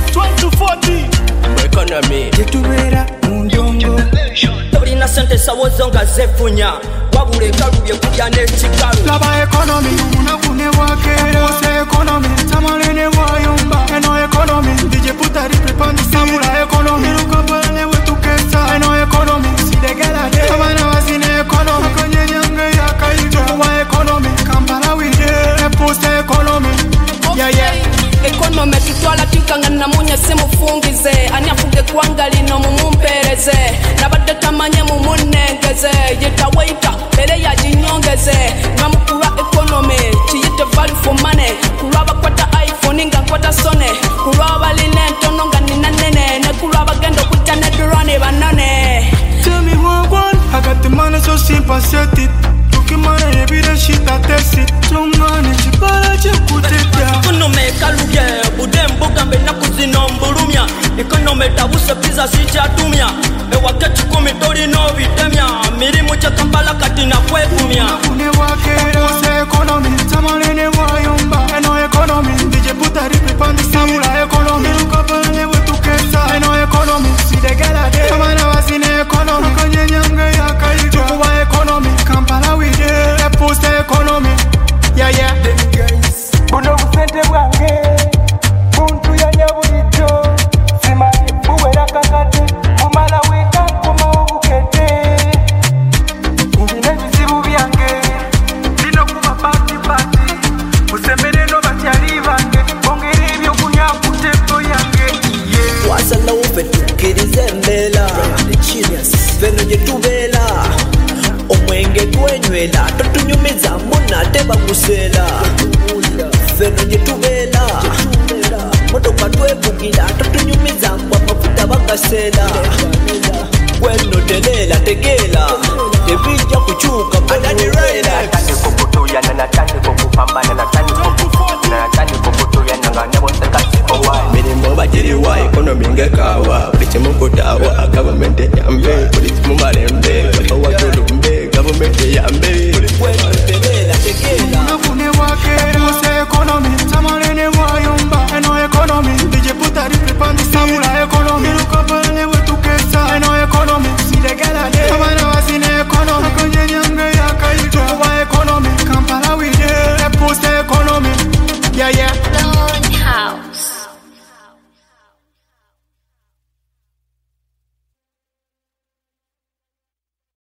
12 to 40 economy tetubera mundongo tolina sente sawozo nga zefunya wabula ekalubye kulya n'ekikalu laba economy munaku ne bwakeera ose economy tamalene bwayomba eno economy DJ putari prepandi sabula economy lukapala ne wetukesa eno economy sidegela de abana bazine economy akanyenyange yakayiga kuba economy kampala wide epost economy economy tutwala tikanga namunya simufungize ani afuge kwanga lino mumumpereze nabadde tamanye mumunengeze yetawaita ere yajinyongeze ngamukula economy kiyite value for money kulaba kwata iPhone nga kwata Sony kulaba line ntono nga nina nene ne kulaba gendo kutya ne drone banane. Tell me what I got the money so sympathetic looking money every day shit I test it tungane chipala chekuteta economy ekalubye budembo gambe nakuzino mbulumya economy tabuse pizza sichatumya ewake 10 tolino bitemya mirimu kya Kampala kati nakwegumya ne bwakeera ose economy tamalene bwayomba eno economy DJ putari prepandi sabula economy lukapala ne wetukesa eno economy sidegela de abana bazine economy akanyenyange yakayiga kuba economy Kampala wide epost economy buno busente bwange buntu yanyabulijjo simanyi buwera kakate bumala weka nkoma obukete ndina ebizibu byange bino kuba paati musembereno bakyali bange bongera ebyokunywa ku tebo yange wasalawo ffe tukkirize embeera feno gye tubeera omwenge gwenywera totunyumiza muna ate baguseera feno gye tubeera motoka twevugira totunyumiza mbwa mafuta bagaseera gweno tereera tegeera tebijja kukyuka natandika okutuyana natandika okupambana natandika